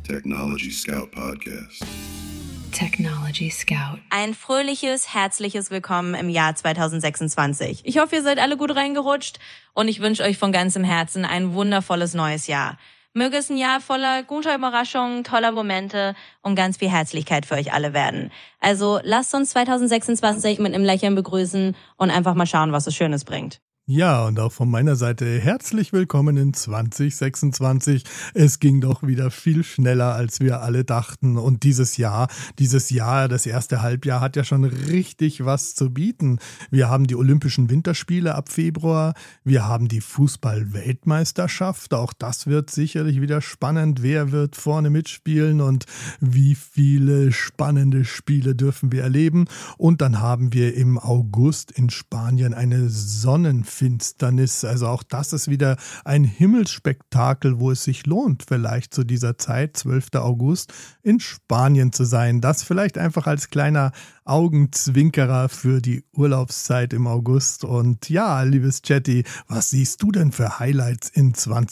Technology Scout Podcast. Technology Scout. Ein fröhliches, herzliches Willkommen im Jahr 2026. Ich hoffe, ihr seid alle gut reingerutscht und ich wünsche euch von ganzem Herzen ein wundervolles neues Jahr. Möge es ein Jahr voller guter Überraschungen, toller Momente und ganz viel Herzlichkeit für euch alle werden. Also lasst uns 2026 mit einem Lächeln begrüßen und einfach mal schauen, was es Schönes bringt. Ja, und auch von meiner Seite herzlich willkommen in 2026. Es ging doch wieder viel schneller, als wir alle dachten. Und dieses Jahr, das erste Halbjahr hat ja schon richtig was zu bieten. Wir haben die Olympischen Winterspiele ab Februar. Wir haben die Fußball-Weltmeisterschaft. Auch das wird sicherlich wieder spannend. Wer wird vorne mitspielen und wie viele spannende Spiele dürfen wir erleben? Und dann haben wir im August in Spanien eine Sonnenfinsternis. Also auch das ist wieder ein Himmelsspektakel, wo es sich lohnt, vielleicht zu dieser Zeit, 12. August, in Spanien zu sein. Das vielleicht einfach als kleiner Augenzwinkerer für die Urlaubszeit im August. Und ja, liebes Chatty, was siehst du denn für Highlights in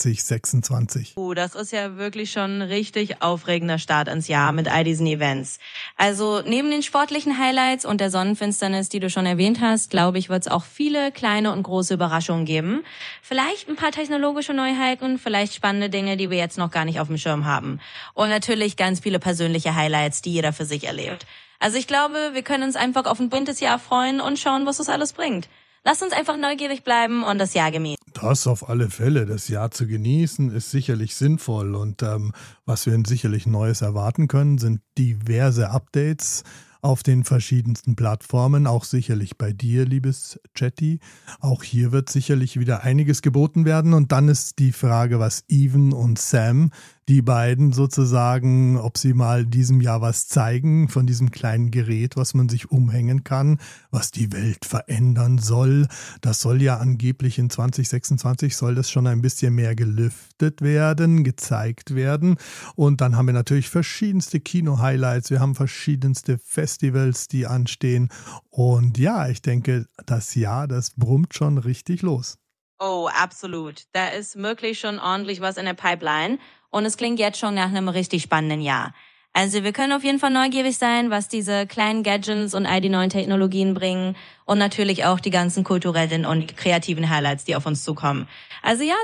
2026? Das ist ja wirklich schon ein richtig aufregender Start ins Jahr mit all diesen Events. Also neben den sportlichen Highlights und der Sonnenfinsternis, die du schon erwähnt hast, glaube ich, wird es auch viele kleine und große Überraschungen geben. Vielleicht ein paar technologische Neuheiten, vielleicht spannende Dinge, die wir jetzt noch gar nicht auf dem Schirm haben. Und natürlich ganz viele persönliche Highlights, die jeder für sich erlebt. Also ich glaube, wir können uns einfach auf ein buntes Jahr freuen und schauen, was das alles bringt. Lasst uns einfach neugierig bleiben und das Jahr genießen. Das auf alle Fälle. Das Jahr zu genießen ist sicherlich sinnvoll. Und was wir sicherlich Neues erwarten können, sind diverse Updates auf den verschiedensten Plattformen, auch sicherlich bei dir, liebes Chatty. Auch hier wird sicherlich wieder einiges geboten werden. Und dann ist die Frage, was Even und Sam, die beiden sozusagen, ob sie mal diesem Jahr was zeigen von diesem kleinen Gerät, was man sich umhängen kann, was die Welt verändern soll. Das soll ja angeblich in 2026 soll das schon ein bisschen mehr gelüftet werden, gezeigt werden. Und dann haben wir natürlich verschiedenste Kino-Highlights. Wir haben verschiedenste Festivals, die anstehen. Und ja, ich denke, das Jahr, das brummt schon richtig los. Oh, absolut. Da ist wirklich schon ordentlich was in der Pipeline. Und es klingt jetzt schon nach einem richtig spannenden Jahr. Also wir können auf jeden Fall neugierig sein, was diese kleinen Gadgets und all die neuen Technologien bringen. Und natürlich auch die ganzen kulturellen und kreativen Highlights, die auf uns zukommen. Also ja,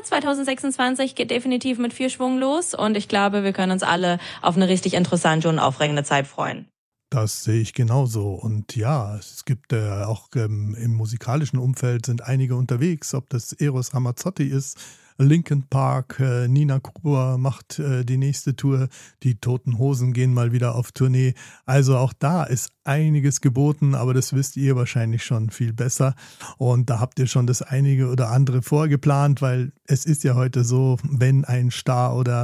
2026 geht definitiv mit viel Schwung los. Und ich glaube, wir können uns alle auf eine richtig interessante und aufregende Zeit freuen. Das sehe ich genauso. Und ja, es gibt auch im musikalischen Umfeld sind einige unterwegs, ob das Eros Ramazzotti ist, Linkin Park, Nina Gruber macht die nächste Tour, die Toten Hosen gehen mal wieder auf Tournee. Also auch da ist einiges geboten, aber das wisst ihr wahrscheinlich schon viel besser. Und da habt ihr schon das einige oder andere vorgeplant, weil es ist ja heute so, wenn ein Star oder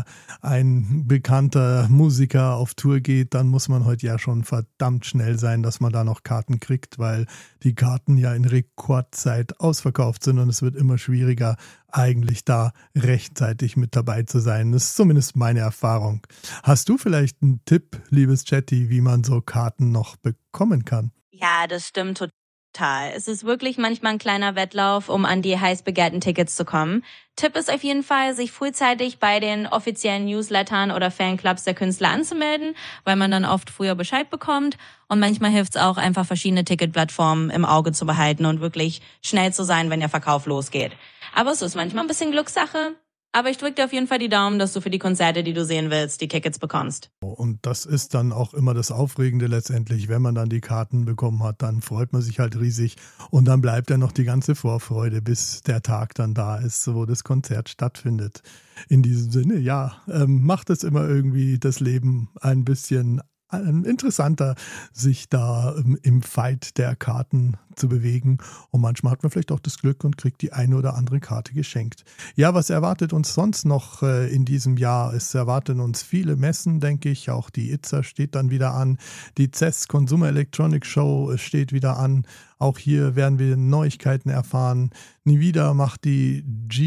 ein bekannter Musiker auf Tour geht, dann muss man heute ja schon verdammt schnell sein, dass man da noch Karten kriegt, weil die Karten ja in Rekordzeit ausverkauft sind und es wird immer schwieriger, eigentlich da rechtzeitig mit dabei zu sein. Das ist zumindest meine Erfahrung. Hast du vielleicht einen Tipp, liebes Chatty, wie man so Karten noch bekommen kann? Ja, das stimmt total. Es ist wirklich manchmal ein kleiner Wettlauf, um an die heiß begehrten Tickets zu kommen. Tipp ist auf jeden Fall, sich frühzeitig bei den offiziellen Newslettern oder Fanclubs der Künstler anzumelden, weil man dann oft früher Bescheid bekommt. Und manchmal hilft es auch, einfach verschiedene Ticketplattformen im Auge zu behalten und wirklich schnell zu sein, wenn der Verkauf losgeht. Aber es ist manchmal ein bisschen Glückssache. Aber ich drücke dir auf jeden Fall die Daumen, dass du für die Konzerte, die du sehen willst, die Tickets bekommst. Und das ist dann auch immer das Aufregende letztendlich. Wenn man dann die Karten bekommen hat, dann freut man sich halt riesig. Und dann bleibt ja noch die ganze Vorfreude, bis der Tag dann da ist, wo das Konzert stattfindet. In diesem Sinne, ja, macht es immer irgendwie das Leben ein bisschen interessanter, sich da im Fight der Karten zu bewegen. Und manchmal hat man vielleicht auch das Glück und kriegt die eine oder andere Karte geschenkt. Ja, was erwartet uns sonst noch in diesem Jahr? Es erwarten uns viele Messen, denke ich. Auch die ITSA steht dann wieder an. Die CES Consumer Electronics Show steht wieder an. Auch hier werden wir Neuigkeiten erfahren. Nvidia macht die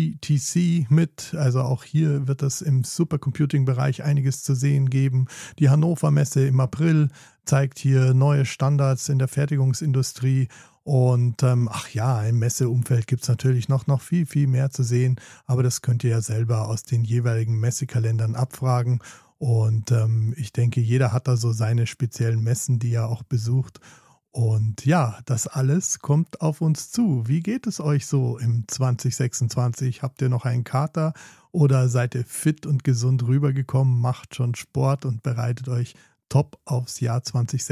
GTC mit. Also auch hier wird es im Supercomputing-Bereich einiges zu sehen geben. Die Hannover Messe im April zeigt hier neue Standards in der Fertigungsindustrie. Und im Messeumfeld gibt es natürlich noch viel, viel mehr zu sehen. Aber das könnt ihr ja selber aus den jeweiligen Messekalendern abfragen. Und ich denke, jeder hat da so seine speziellen Messen, die er auch besucht. Und ja, das alles kommt auf uns zu. Wie geht es euch so im 2026? Habt ihr noch einen Kater oder seid ihr fit und gesund rübergekommen, macht schon Sport und bereitet euch top aufs Jahr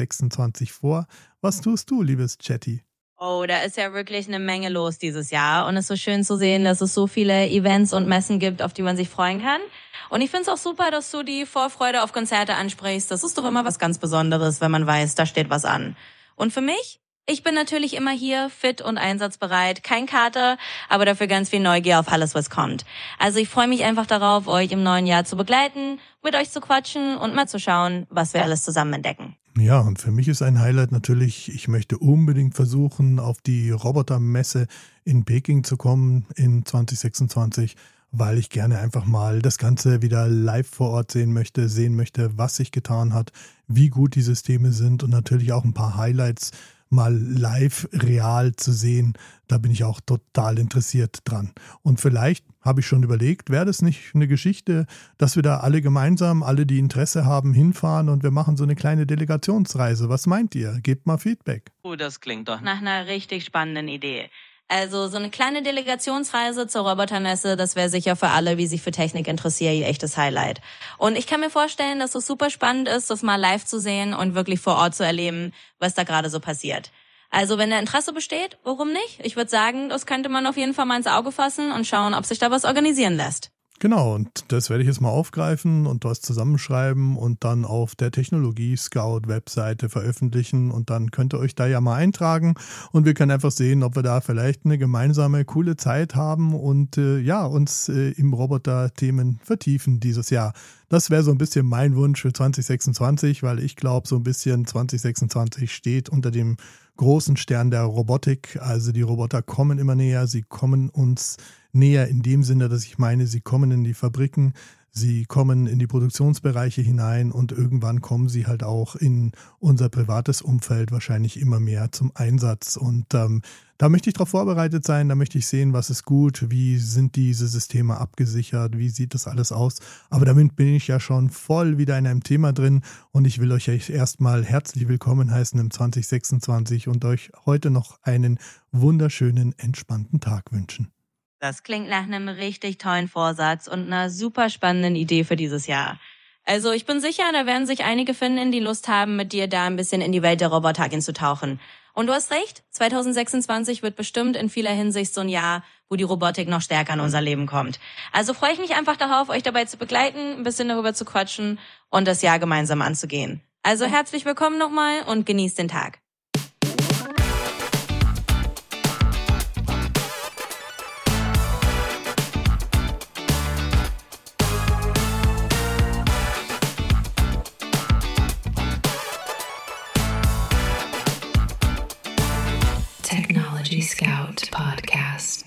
2026 vor? Was tust du, liebes Chatty? Oh, da ist ja wirklich eine Menge los dieses Jahr und es ist so schön zu sehen, dass es so viele Events und Messen gibt, auf die man sich freuen kann. Und ich finde es auch super, dass du die Vorfreude auf Konzerte ansprichst. Das ist doch immer was ganz Besonderes, wenn man weiß, da steht was an. Und für mich? Ich bin natürlich immer hier, fit und einsatzbereit, kein Kater, aber dafür ganz viel Neugier auf alles, was kommt. Also ich freue mich einfach darauf, euch im neuen Jahr zu begleiten, mit euch zu quatschen und mal zu schauen, was wir alles zusammen entdecken. Ja, und für mich ist ein Highlight natürlich, ich möchte unbedingt versuchen, auf die Robotermesse in Peking zu kommen in 2026, weil ich gerne einfach mal das Ganze wieder live vor Ort sehen möchte, was sich getan hat, wie gut die Systeme sind und natürlich auch ein paar Highlights mal live real zu sehen. Da bin ich auch total interessiert dran. Und vielleicht habe ich schon überlegt, wäre das nicht eine Geschichte, dass wir da alle gemeinsam, alle die Interesse haben, hinfahren und wir machen so eine kleine Delegationsreise. Was meint ihr? Gebt mal Feedback. Oh, das klingt doch nach einer richtig spannenden Idee. Also so eine kleine Delegationsreise zur Robotermesse, das wäre sicher für alle, die sich für Technik interessieren, ein echtes Highlight. Und ich kann mir vorstellen, dass es super spannend ist, das mal live zu sehen und wirklich vor Ort zu erleben, was da gerade so passiert. Also wenn da Interesse besteht, warum nicht? Ich würde sagen, das könnte man auf jeden Fall mal ins Auge fassen und schauen, ob sich da was organisieren lässt. Genau, und das werde ich jetzt mal aufgreifen und was zusammenschreiben und dann auf der Technologie-Scout-Webseite veröffentlichen und dann könnt ihr euch da ja mal eintragen und wir können einfach sehen, ob wir da vielleicht eine gemeinsame coole Zeit haben und uns im Roboter-Themen vertiefen dieses Jahr. Das wäre so ein bisschen mein Wunsch für 2026, weil ich glaube, so ein bisschen 2026 steht unter dem großen Stern der Robotik. Also die Roboter kommen immer näher, sie kommen uns näher in dem Sinne, dass ich meine, sie kommen in die Fabriken, sie kommen in die Produktionsbereiche hinein und irgendwann kommen sie halt auch in unser privates Umfeld wahrscheinlich immer mehr zum Einsatz. Und da möchte ich darauf vorbereitet sein, da möchte ich sehen, was ist gut, wie sind diese Systeme abgesichert, wie sieht das alles aus. Aber damit bin ich ja schon voll wieder in einem Thema drin und ich will euch erstmal herzlich willkommen heißen im 2026 und euch heute noch einen wunderschönen, entspannten Tag wünschen. Das klingt nach einem richtig tollen Vorsatz und einer super spannenden Idee für dieses Jahr. Also ich bin sicher, da werden sich einige finden, die Lust haben, mit dir da ein bisschen in die Welt der Roboter einzutauchen. Und du hast recht, 2026 wird bestimmt in vieler Hinsicht so ein Jahr, wo die Robotik noch stärker in unser Leben kommt. Also freue ich mich einfach darauf, euch dabei zu begleiten, ein bisschen darüber zu quatschen und das Jahr gemeinsam anzugehen. Also herzlich willkommen nochmal und genießt den Tag. Technology Scout Podcast.